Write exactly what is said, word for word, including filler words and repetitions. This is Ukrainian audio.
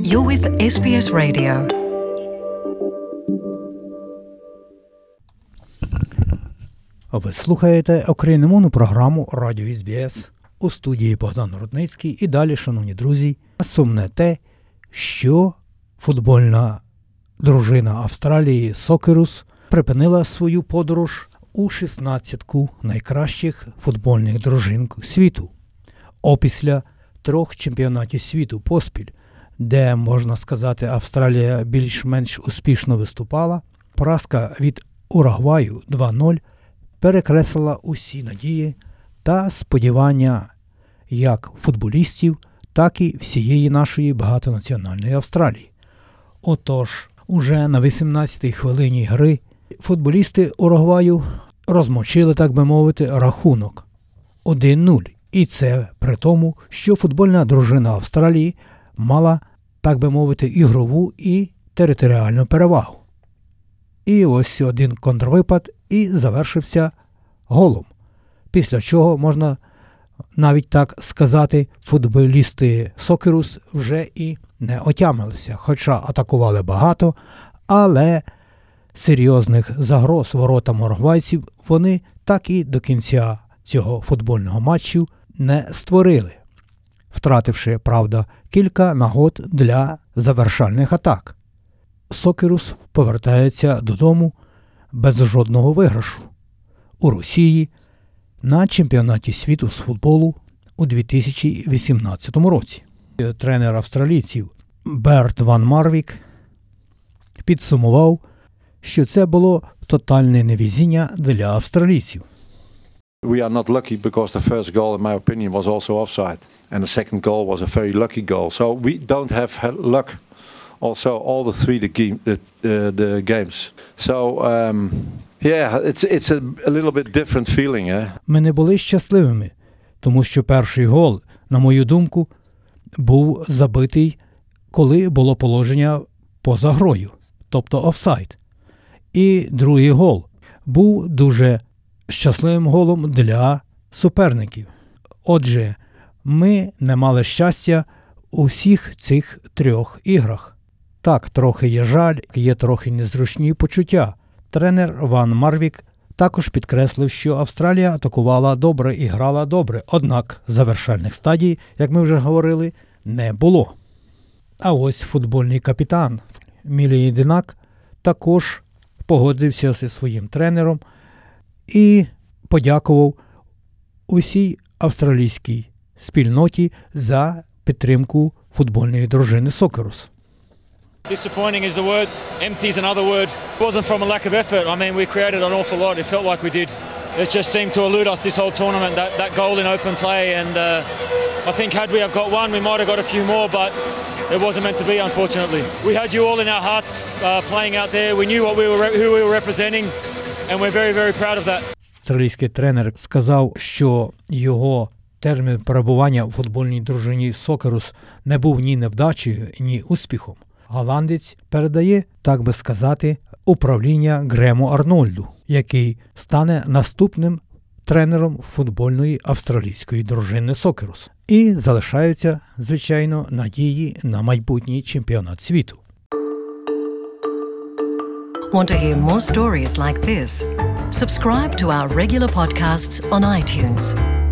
You're with ес бі ес Radio. Ви слухаєте україномовну програму Радіо ес бі ес. У студії Богдан Рудницький. І далі, шановні друзі, сумне те, що футбольна дружина Австралії Сокерус припинила свою подорож у шістнадцятку найкращих футбольних дружин світу. Опісля трьох чемпіонатів світу поспіль, де, можна сказати, Австралія більш-менш успішно виступала, поразка від Уругваю два нуль перекреслила усі надії та сподівання як футболістів, так і всієї нашої багатонаціональної Австралії. Отож, уже на вісімнадцятій хвилині гри футболісти Уругваю розмочили, так би мовити, рахунок один нуль. І це при тому, що футбольна дружина Австралії мала, так би мовити, ігрову і територіальну перевагу. І ось один контрвипад і завершився голом. Після чого, можна навіть так сказати, футболісти Сокерус вже і не отямилися. Хоча атакували багато, але серйозних загроз воротам уругвайців вони так і до кінця цього футбольного матчу не створили, втративши, правда, кілька нагод для завершальних атак. Сокерус повертається додому без жодного виграшу у Росії на чемпіонаті світу з футболу у дві тисячі вісімнадцятому році. Тренер австралійців Берт Ван Марвік підсумував, що це було тотальне невезіння для австралійців. We are not lucky because the first goal, in my opinion, was also offside. And the second goal was a very lucky goal. So we don't have luck also all the three the, game, the, uh, the games. So, um, yeah, it's, it's a, a little bit different feeling. Eh? Ми не були щасливими, тому що перший гол, на мою думку, був забитий, коли було положення поза грою, тобто офсайд. І другий гол був дуже щасливим голом для суперників. Отже, ми не мали щастя у всіх цих трьох іграх. Так, трохи є жаль, є трохи незручні почуття. Тренер Ван Марвік також підкреслив, що Австралія атакувала добре і грала добре, однак завершальних стадій, як ми вже говорили, не було. А ось футбольний капітан Мілі Динак також погодився зі своїм тренером і подякував усій австралійській спільноті за підтримку футбольної дружини Сокерус. Disappointing is the word. Empty is another word. It wasn't from a lack of effort. I mean, we created an awful lot. It felt like we did. It just seemed to elude us this whole tournament, that, that goal in open play. And uh, I think had we have got one, we might have got a few more, but it wasn't meant to be, unfortunately. We had you all in our hearts uh, playing out there. We knew what we were, who we were representing, and we're very, very proud of that. Австралійський тренер сказав, що його термін перебування у футбольній дружині Сокерус не був ні невдачею, ні успіхом. Голландець передає, так би сказати, управління Грему Арнольду, який стане наступним тренером футбольної австралійської дружини Сокерус. І залишаються, звичайно, надії на майбутній чемпіонат світу. Want to hear more stories like this? Subscribe to our regular podcasts on iTunes.